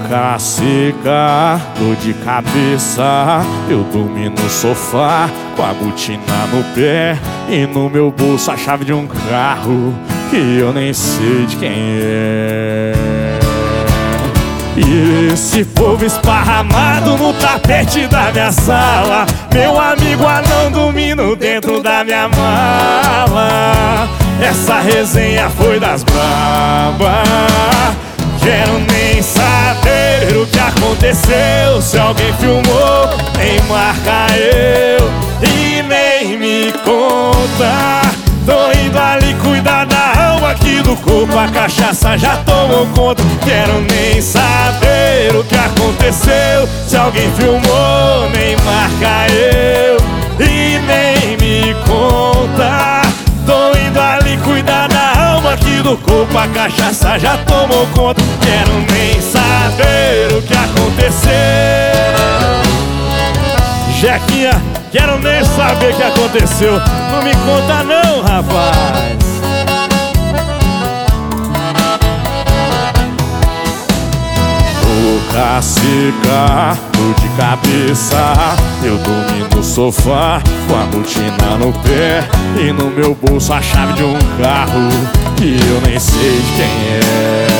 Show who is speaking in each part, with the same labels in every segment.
Speaker 1: Boca seca, dor de cabeça. Eu dormi no sofá com a botina no pé e no meu bolso a chave de um carro que eu nem sei de quem é. E esse povo esparramado no tapete da minha sala, meu amigo anão dormindo dentro da minha mala. Essa resenha foi das brabas. Quero nem saber o que aconteceu, se alguém filmou, nem marca eu e nem me conta. Tô indo ali cuidar da alma aqui do corpo, a cachaça já tomou conta. Quero nem saber o que aconteceu, se alguém filmou, nem marca eu e nem me conta. Tô indo ali cuidar da alma aqui do corpo, a cachaça já tomou conta. Quero nem saber o que aconteceu. Jequinha, quero nem saber o que aconteceu. Não me conta não, rapaz. Boca seca, dor de cabeça. Eu dormi no sofá com a botina no pé e no meu bolso a chave de um carro que eu nem sei de quem é.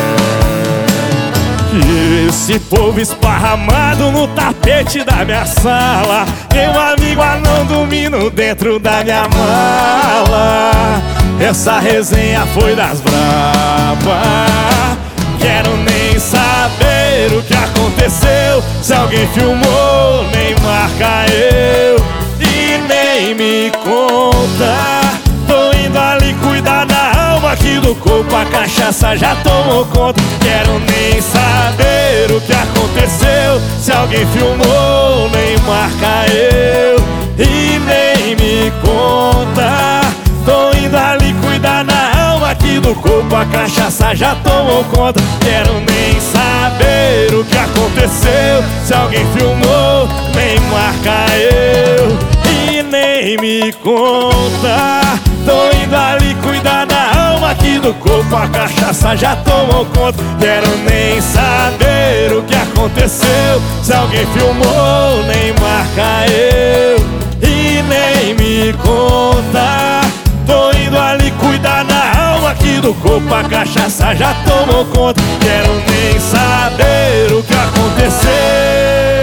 Speaker 1: E esse povo esparramado no tapete da minha sala, meu amigo anão dormindo dentro da minha mala. Essa resenha foi das brabas. Quero nem saber o que aconteceu, se alguém filmou, nem marca eu e nem me conta. Tô indo ali cuidar da alma aqui do corpo, a cachaça já tomou conta. Quero nem saber o que aconteceu, se alguém filmou, nem marca eu e nem me conta. Tô indo ali cuidar da alma aqui do corpo, a cachaça já tomou conta. Quero nem saber o que aconteceu, se alguém filmou, nem marca eu e nem me conta. Tô indo ali cuidar da alma aqui do corpo, a cachaça já tomou conta. Quero nem saber o que aconteceu, se alguém filmou, nem marca eu e nem me conta. Tô indo ali cuidar da alma aqui do corpo, a cachaça já tomou conta. Quero nem saber o que aconteceu.